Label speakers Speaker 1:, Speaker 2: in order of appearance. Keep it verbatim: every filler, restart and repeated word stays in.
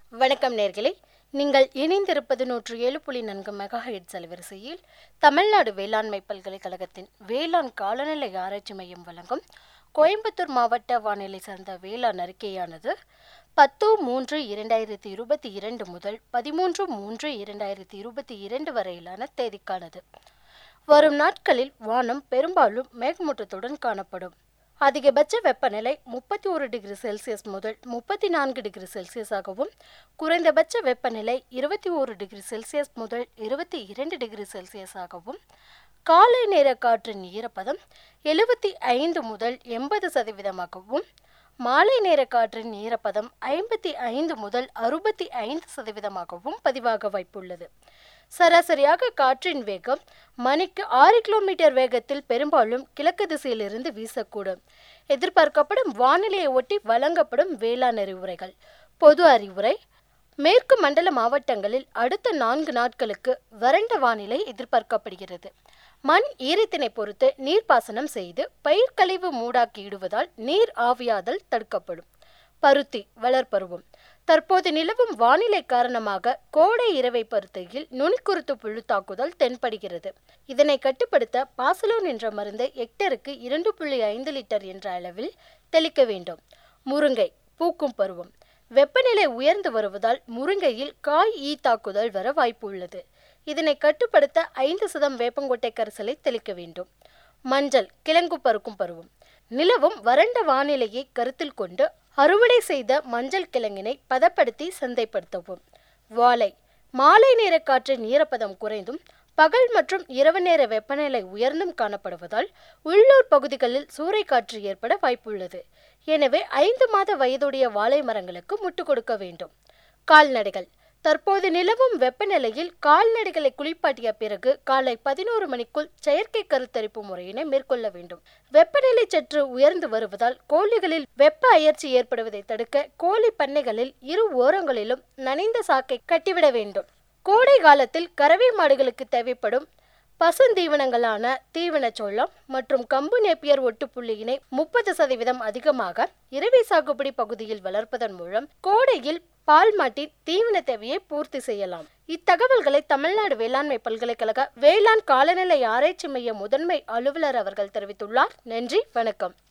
Speaker 1: வணக்கம் நேர்களே, நீங்கள் இணைந்திருப்பது நூற்று ஏழு புள்ளி நான்கு மெகா ஹெர்ட்ஸ் அலைவரிசையில் தமிழ்நாடு வேளாண்மை பல்கலைக்கழகத்தின் வேளாண் காலநிலை ஆராய்ச்சி மையம் வழங்கும் கோயம்புத்தூர் மாவட்ட வானிலை சார்ந்த வேளாண் அறிக்கையானது பத்து மூன்று இரண்டாயிரத்தி இருபத்தி இரண்டு முதல் பதிமூன்று மூன்று இரண்டாயிரத்தி இருபத்தி இரண்டு வரையிலான தேதிக்கானது. வரும் நாட்களில் வானம் பெரும்பாலும் மேகமூட்டத்துடன் காணப்படும். அதிகபட்ச வெப்பநிலை முப்பத்தி ஒரு டிகிரி செல்சியஸ் முதல் முப்பத்தி நான்கு டிகிரி செல்சியஸாகவும், குறைந்தபட்ச வெப்பநிலை இருபத்தி ஒரு டிகிரி செல்சியஸ் முதல் இருபத்தி இரண்டு டிகிரி செல்சியஸாகவும், காலை நேர காற்றின் ஈரப்பதம் எழுபத்தி ஐந்து முதல் எண்பது சதவீதமாகவும், மாலை நேர காற்றின் ஈரப்பதம் ஐம்பத்தி ஐந்து முதல் அறுபத்தி ஐந்து சதவீதமாகவும் பதிவாக வாய்ப்புள்ளது. சராசரியாக காற்றின் வேகம் மணிக்கு ஆறு கிலோமீட்டர் வேகத்தில் பெரும்பாலும் கிழக்கு திசையிலிருந்து வீசக்கூடும். எதிர்பார்க்கப்படும் வானிலையை ஒட்டி வழங்கப்படும் வேளாண் அறிவுரைகள். பொது அறிவுரை: மேற்கு மண்டல மாவட்டங்களில் அடுத்த நான்கு நாட்களுக்கு வறண்ட வானிலை எதிர்பார்க்கப்படுகிறது. மண் ஈரத்தினை பொறுத்து நீர்ப்பாசனம் செய்து பயிர் கழிவு மூடாக்கி இடுவதால் நீர் ஆவியாதல் தடுக்கப்படும். பருத்தி வளர்பருவம். தற்போது நிலவும் வானிலை காரணமாக கோடை இரவை பருத்தியில் நுனிக்குருத்து புழு தாக்குதல் தென்படுகிறது. இதனை கட்டுப்படுத்த பாசலோன் என்ற மருந்தை ஹெக்டருக்கு இரண்டு புள்ளி ஐந்து லிட்டர் என்ற அளவில் தெளிக்க வேண்டும். முருங்கை பூக்கும் பருவம். வெப்பநிலை உயர்ந்து வருவதால் முருங்கையில் காய் ஈ தாக்குதல் வர வாய்ப்பு உள்ளது. இதனை கட்டுப்படுத்த ஐந்து சதம் வேப்பங்கொட்டை கரைசலை தெளிக்க வேண்டும். மஞ்சள் கிழங்கு பருக்கும் பருவம். நிலவும் வறண்ட வானிலையை கருத்தில் கொண்டு அறுவடை செய்த மஞ்சள் கிழங்கினை பதப்படுத்தி சந்தைப்படுத்தவும். வாழை மாலை நேர காற்றின் ஈரப்பதம் குறைந்தும் பகல் மற்றும் இரவு நேர வெப்பநிலை உயர்ந்தும் காணப்படுவதால் உள்ளூர் பகுதிகளில் சூறைக்காற்று ஏற்பட வாய்ப்புள்ளது. எனவே ஐந்து மாத வயதுடைய வாழை மரங்களுக்கு முட்டு கொடுக்க வேண்டும். கால்நடைகள். தற்போது நிலவும் வெப்பநிலையில் கால்நடைகளை குளிப்பாட்டிய பிறகு காலை பதினோரு மணிக்குள் செயற்கை கருத்தரிப்பு முறையினை மேற்கொள்ள வேண்டும். வெப்பநிலை சற்று உயர்ந்து வருவதால் கோழிகளில் வெப்ப அயற்சி ஏற்படுவதை தடுக்க கோழி பண்ணைகளில் இரு ஓரங்களிலும் நனைந்த சாக்கை கட்டிவிட வேண்டும். கோடை காலத்தில் கறவை மாடுகளுக்கு தேவைப்படும் பசுந்தீவனங்களான தீவனச்சோளம் மற்றும் கம்பு நேப்பியர் ஒட்டுப்புள்ளியினை முப்பது சதவீதம் அதிகமாக இரவை சாகுபடி பகுதியில் வளர்ப்பதன் மூலம் கோடையில் பால் மாட்டின் தீவன தேவையை பூர்த்தி செய்யலாம். இத்தகவல்களை தமிழ்நாடு வேளாண்மை பல்கலைக்கழக வேளாண் காலநிலை ஆராய்ச்சி மைய முதன்மை அலுவலர் அவர்கள் தெரிவித்துள்ளார். நன்றி, வணக்கம்.